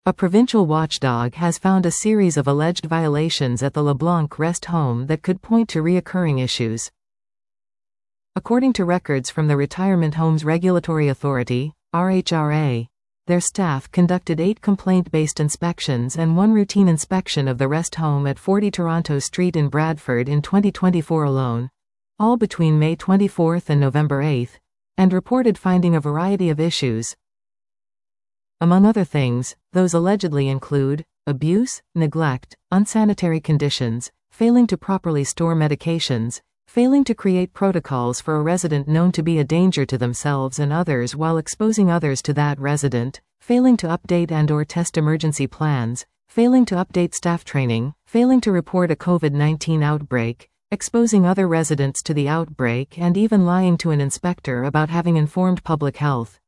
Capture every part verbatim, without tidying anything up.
A provincial watchdog has found a series of alleged violations at the LeBlanc rest home that could point to reoccurring issues. According to records from the Retirement Homes Regulatory Authority, R H R A, their staff conducted eight complaint-based inspections and one routine inspection of the rest home at forty Toronto Street in Bradford in twenty twenty-four alone, all between May twenty-fourth and November eighth, and reported finding a variety of issues. Among other things, those allegedly include abuse, neglect, unsanitary conditions, failing to properly store medications, failing to create protocols for a resident known to be a danger to themselves and others while exposing others to that resident, failing to update and or test emergency plans, failing to update staff training, failing to report a COVID nineteen outbreak, exposing other residents to the outbreak, and even lying to an inspector about having informed public health.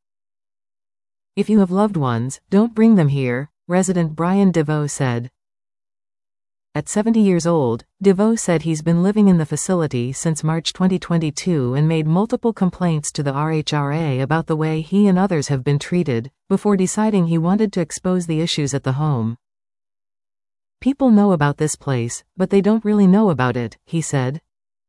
If you have loved ones, don't bring them here, resident Brian DeVoe said. At seventy years old, DeVoe said he's been living in the facility since March twenty twenty-two and made multiple complaints to the R H R A about the way he and others have been treated, before deciding he wanted to expose the issues at the home. People know about this place, but they don't really know about it, he said.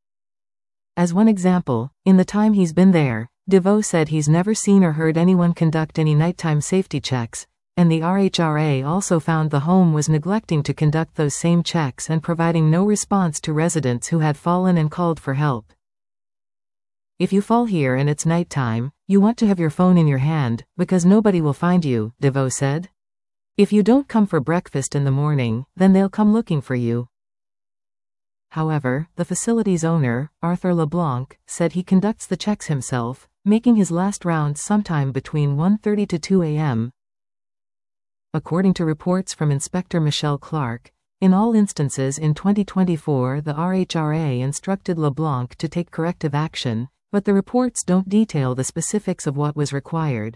As one example, in the time he's been there, DeVoe said he's never seen or heard anyone conduct any nighttime safety checks, and the R H R A also found the home was neglecting to conduct those same checks and providing no response to residents who had fallen and called for help. If you fall here and it's nighttime, you want to have your phone in your hand, because nobody will find you, DeVoe said. If you don't come for breakfast in the morning, then they'll come looking for you. However, the facility's owner, Arthur LeBlanc, said he conducts the checks himself, making his last round sometime between one thirty to two a m According to reports from Inspector Michelle Clark, in all instances in twenty twenty-four the R H R A instructed LeBlanc to take corrective action, but the reports don't detail the specifics of what was required.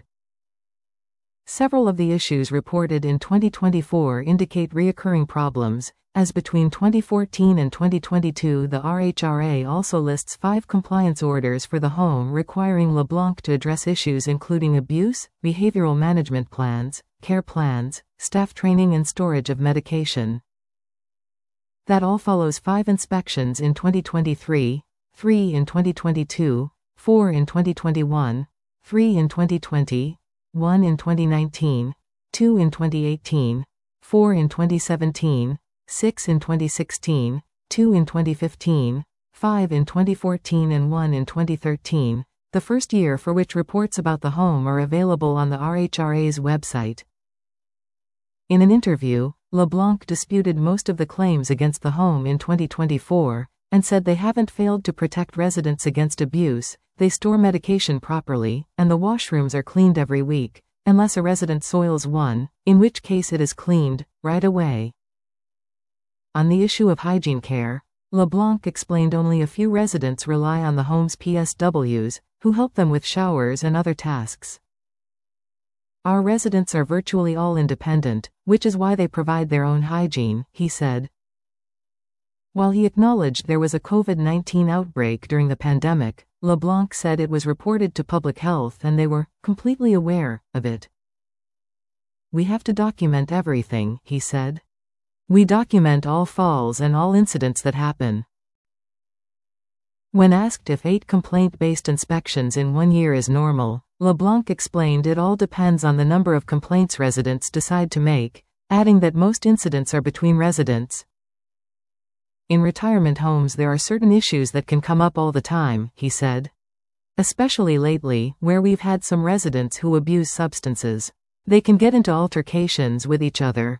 Several of the issues reported in twenty twenty-four indicate reoccurring problems, as between twenty fourteen and twenty twenty-two the R H R A also lists five compliance orders for the home requiring LeBlanc to address issues including abuse, behavioral management plans, care plans, staff training and storage of medication. That all follows five inspections in twenty twenty-three, three in twenty twenty-two, four in twenty twenty-one, three in twenty twenty, one in twenty nineteen, two in twenty eighteen, four in twenty seventeen, six in twenty sixteen, two in twenty fifteen, five in twenty fourteen and one in twenty thirteen, the first year for which reports about the home are available on the R H R A's website. In an interview, LeBlanc disputed most of the claims against the home in twenty twenty-four, and said they haven't failed to protect residents against abuse, they store medication properly, and the washrooms are cleaned every week, unless a resident soils one, in which case it is cleaned right away. On the issue of hygiene care, LeBlanc explained only a few residents rely on the home's P S Ws, who help them with showers and other tasks. Our residents are virtually all independent, which is why they provide their own hygiene, he said. While he acknowledged there was a COVID nineteen outbreak during the pandemic, LeBlanc said it was reported to public health and they were completely aware of it. We have to document everything, he said. We document all falls and all incidents that happen. When asked if eight complaint-based inspections in one year is normal, LeBlanc explained it all depends on the number of complaints residents decide to make, adding that most incidents are between residents. In retirement homes there are certain issues that can come up all the time, he said. Especially lately, where we've had some residents who abuse substances. They can get into altercations with each other.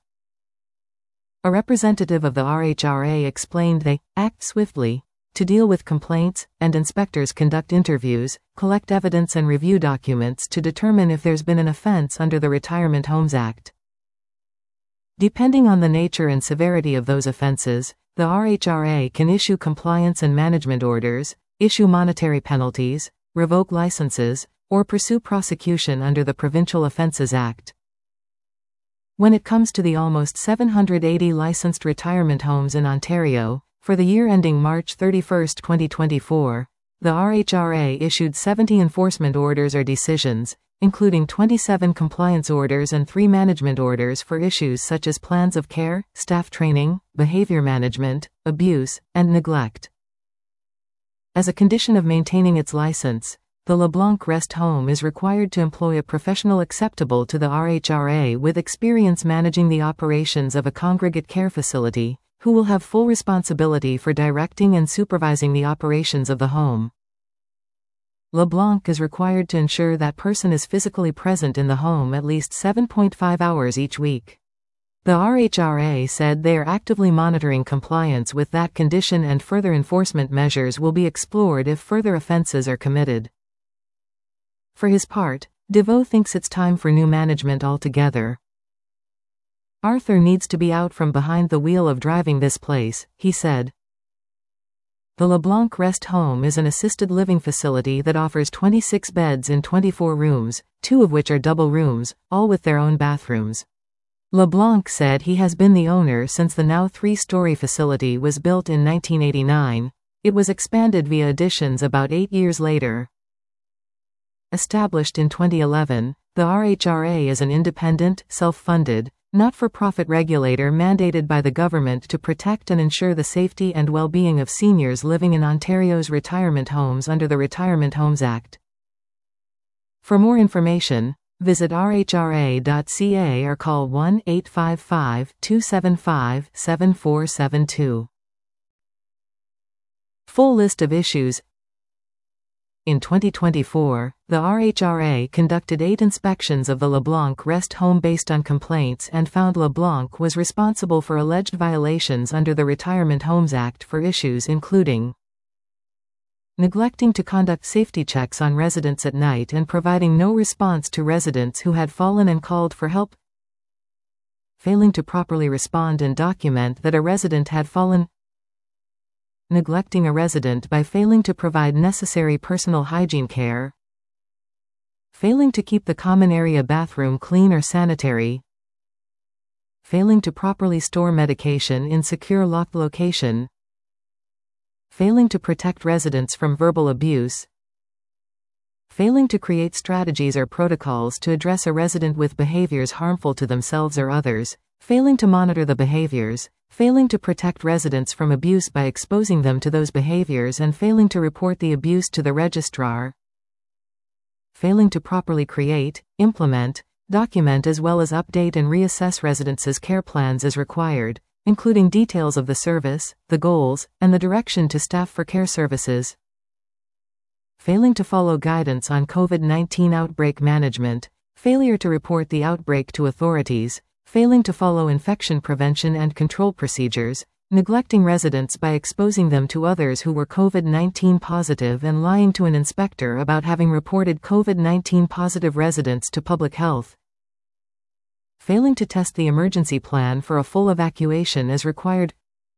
A representative of the R H R A explained they act swiftly to deal with complaints, and inspectors conduct interviews, collect evidence and review documents to determine if there's been an offense under the Retirement Homes Act. Depending on the nature and severity of those offenses, the R H R A can issue compliance and management orders, issue monetary penalties, revoke licenses, or pursue prosecution under the Provincial Offences Act. When it comes to the almost seven hundred eighty licensed retirement homes in Ontario, for the year ending March thirty-first, twenty twenty-four, the R H R A issued seventy enforcement orders or decisions, including twenty-seven compliance orders and three management orders for issues such as plans of care, staff training, behavior management, abuse, and neglect. As a condition of maintaining its license, the LeBlanc Rest Home is required to employ a professional acceptable to the R H R A with experience managing the operations of a congregate care facility, who will have full responsibility for directing and supervising the operations of the home. LeBlanc is required to ensure that person is physically present in the home at least seven point five hours each week. The R H R A said they are actively monitoring compliance with that condition and further enforcement measures will be explored if further offenses are committed. For his part, DeVoe thinks it's time for new management altogether. Arthur needs to be out from behind the wheel of driving this place, he said. The LeBlanc Rest Home is an assisted living facility that offers twenty-six beds in twenty-four rooms, two of which are double rooms, all with their own bathrooms. LeBlanc said he has been the owner since the now three-story facility was built in nineteen eighty-nine. It was expanded via additions about eight years later. Established in twenty eleven, the R H R A is an independent, self-funded, not-for-profit regulator mandated by the government to protect and ensure the safety and well-being of seniors living in Ontario's retirement homes under the Retirement Homes Act. For more information, visit r h r a dot c a or call one eight five five, two seven five, seven four seven two. Full list of issues. In twenty twenty-four, the R H R A conducted eight inspections of the LeBlanc Rest Home based on complaints and found LeBlanc was responsible for alleged violations under the Retirement Homes Act for issues including neglecting to conduct safety checks on residents at night and providing no response to residents who had fallen and called for help, failing to properly respond and document that a resident had fallen, neglecting a resident by failing to provide necessary personal hygiene care, failing to keep the common area bathroom clean or sanitary, failing to properly store medication in secure locked location, failing to protect residents from verbal abuse, failing to create strategies or protocols to address a resident with behaviors harmful to themselves or others, failing to monitor the behaviors, failing to protect residents from abuse by exposing them to those behaviors and failing to report the abuse to the registrar, failing to properly create, implement, document as well as update and reassess residents' care plans as required, including details of the service, the goals, and the direction to staff for care services, failing to follow guidance on COVID nineteen outbreak management, failure to report the outbreak to authorities, failing to follow infection prevention and control procedures, neglecting residents by exposing them to others who were COVID nineteen positive and lying to an inspector about having reported COVID nineteen positive residents to public health, failing to test the emergency plan for a full evacuation as required.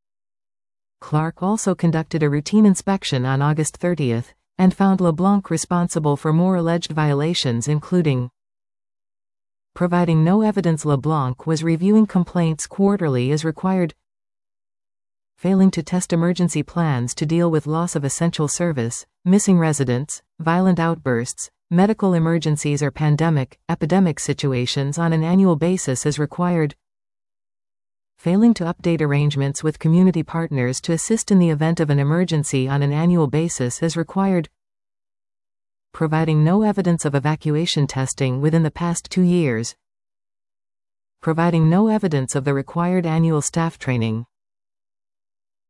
Clark also conducted a routine inspection on August thirtieth, and found LeBlanc responsible for more alleged violations including providing no evidence. LeBlanc was reviewing complaints quarterly as required, failing to test emergency plans to deal with loss of essential service, missing residents, violent outbursts, medical emergencies or pandemic, epidemic situations on an annual basis as required, failing to update arrangements with community partners to assist in the event of an emergency on an annual basis as required, providing no evidence of evacuation testing within the past two years, providing no evidence of the required annual staff training,